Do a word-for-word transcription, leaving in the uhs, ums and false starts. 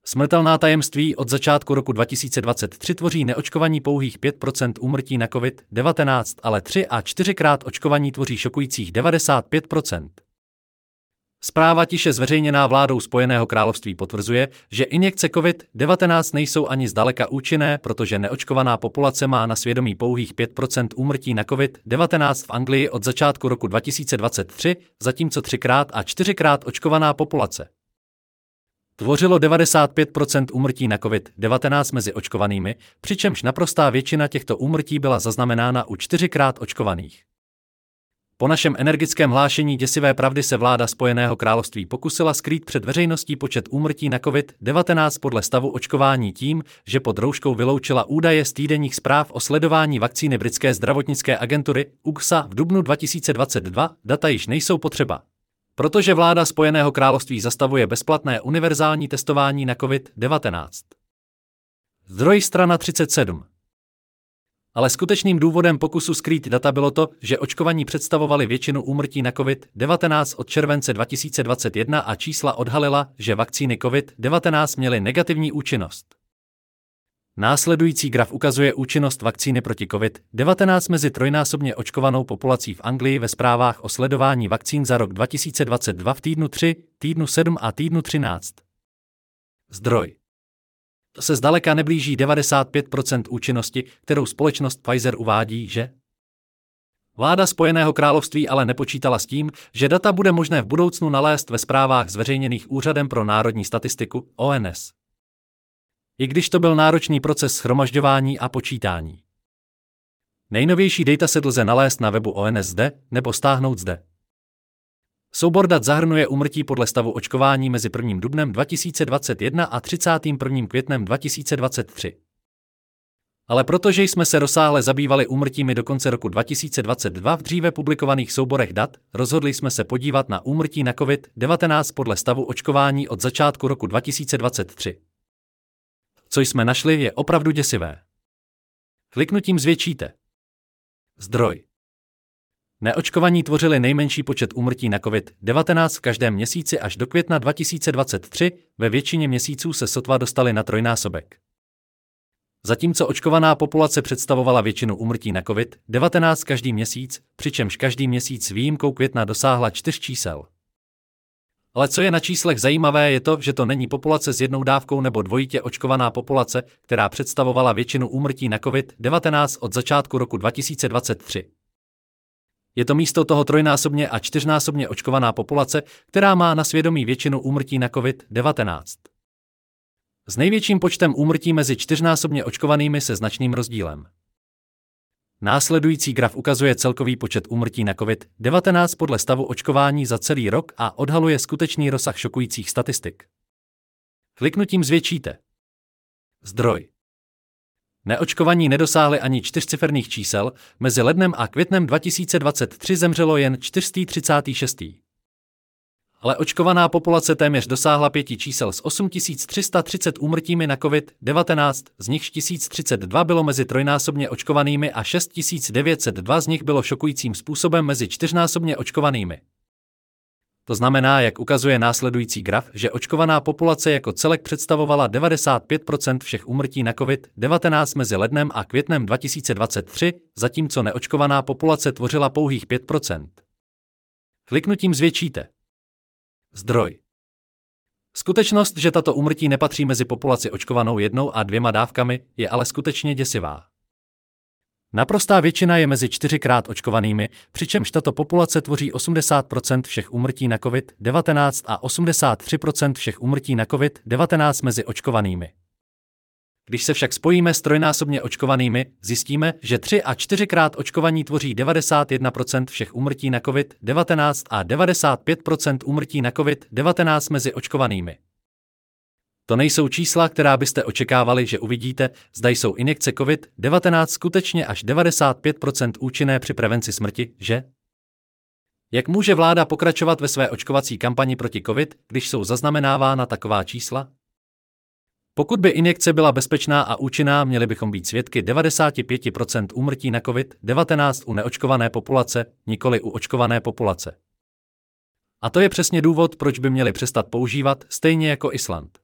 Smrtelná tajemství: od začátku roku dva tisíce dvacet tři tvoří neočkovaní pouhých pět procent úmrtí na covid devatenáct, ale tři a čtyřikrát očkovaní tvoří šokujících devadesát pět procent. Zpráva tiše zveřejněná vládou Spojeného království potvrzuje, že injekce covid devatenáct nejsou ani zdaleka účinné, protože neočkovaná populace má na svědomí pouhých pět procent úmrtí na covid devatenáct v Anglii od začátku roku dva tisíce dvacet tři, zatímco třikrát a čtyřikrát očkovaná populace tvořilo devadesát pět procent úmrtí na covid devatenáct mezi očkovanými, přičemž naprostá většina těchto úmrtí byla zaznamenána u čtyřikrát očkovaných. Po našem energickém hlášení děsivé pravdy se vláda Spojeného království pokusila skrýt před veřejností počet úmrtí na covid devatenáct podle stavu očkování tím, že pod rouškou vyloučila údaje z týdenních zpráv o sledování vakcíny britské zdravotnické agentury U K S A v dubnu dva tisíce dvacet dva. Data již nejsou potřeba, protože vláda Spojeného království zastavuje bezplatné univerzální testování na covid devatenáct. Zdroj strana třicet sedm. Ale skutečným důvodem pokusu skrýt data bylo to, že očkovaní představovali většinu úmrtí na covid devatenáct od července dva tisíce dvacet jedna a čísla odhalila, že vakcíny covid devatenáct měly negativní účinnost. Následující graf ukazuje účinnost vakcíny proti covid devatenáct mezi trojnásobně očkovanou populací v Anglii ve zprávách o sledování vakcín za rok dva tisíce dvacet dva v týdnu tři, týdnu sedm a týdnu třináct. Zdroj. To se zdaleka neblíží devadesát pět procent účinnosti, kterou společnost Pfizer uvádí, že? Vláda Spojeného království ale nepočítala s tím, že data bude možné v budoucnu nalézt ve zprávách zveřejněných Úřadem pro národní statistiku O N S. I když to byl náročný proces shromažďování a počítání. Nejnovější dataset lze nalézt na webu O N S zde, nebo stáhnout zde. Soubor dat zahrnuje úmrtí podle stavu očkování mezi prvním dubnem dva tisíce dvacet jedna a třicátým prvním květnem dva tisíce dvacet tři. Ale protože jsme se rozsáhle zabývali úmrtími do konce roku dva tisíce dvacet dva v dříve publikovaných souborech dat, rozhodli jsme se podívat na úmrtí na covid devatenáct podle stavu očkování od začátku roku dva tisíce dvacet tři. Co jsme našli, je opravdu děsivé. Kliknutím zvětšíte. Zdroj. Neočkovaní tvořili nejmenší počet úmrtí na covid devatenáct v každém měsíci až do května dva tisíce dvacet tři, ve většině měsíců se sotva dostali na trojnásobek. Zatímco očkovaná populace představovala většinu úmrtí na covid devatenáct každý měsíc, přičemž každý měsíc s výjimkou května dosáhla čtyř čísel. Ale co je na číslech zajímavé, je to, že to není populace s jednou dávkou nebo dvojitě očkovaná populace, která představovala většinu úmrtí na covid devatenáct od začátku roku dva tisíce dvacet tři. Je to místo toho trojnásobně a čtyřnásobně očkovaná populace, která má na svědomí většinu úmrtí na covid devatenáct. S největším počtem úmrtí mezi čtyřnásobně očkovanými se značným rozdílem. Následující graf ukazuje celkový počet úmrtí na covid devatenáct podle stavu očkování za celý rok a odhaluje skutečný rozsah šokujících statistik. Kliknutím zvětšíte. Zdroj. Neočkovaní nedosáhli ani čtyřciferných čísel, mezi lednem a květnem dva tisíce dvacet tři zemřelo jen čtyři sta třicet šest. Ale očkovaná populace téměř dosáhla pěti čísel s osm tisíc tři sta třicet úmrtími na covid devatenáct, z nichž tisíc třicet dva bylo mezi trojnásobně očkovanými a šest tisíc devět set dva z nich bylo šokujícím způsobem mezi čtyřnásobně očkovanými. To znamená, jak ukazuje následující graf, že očkovaná populace jako celek představovala devadesát pět procent všech úmrtí na covid devatenáct mezi lednem a květnem dva tisíce dvacet tři, zatímco neočkovaná populace tvořila pouhých pět procent. Kliknutím zvětšíte. Zdroj. Skutečnost, že tato úmrtí nepatří mezi populaci očkovanou jednou a dvěma dávkami, je ale skutečně děsivá. Naprostá většina je mezi čtyřikrát očkovanými, přičemž tato populace tvoří osmdesát procent všech úmrtí na covid devatenáct a osmdesát tři procent všech úmrtí na covid devatenáct mezi očkovanými. Když se však spojíme s trojnásobně očkovanými, zjistíme, že tři a čtyřikrát očkovaní tvoří devadesát jedna procent všech úmrtí na covid devatenáct a devadesát pět procent úmrtí na covid devatenáct mezi očkovanými. To nejsou čísla, která byste očekávali, že uvidíte, zda jsou injekce covid devatenáct skutečně až devadesát pět procent účinné při prevenci smrti, že? Jak může vláda pokračovat ve své očkovací kampani proti covid, když jsou zaznamenávána taková čísla? Pokud by injekce byla bezpečná a účinná, měli bychom být svědky devadesát pět procent úmrtí na covid devatenáct u neočkované populace, nikoli u očkované populace. A to je přesně důvod, proč by měli přestat používat, stejně jako Island.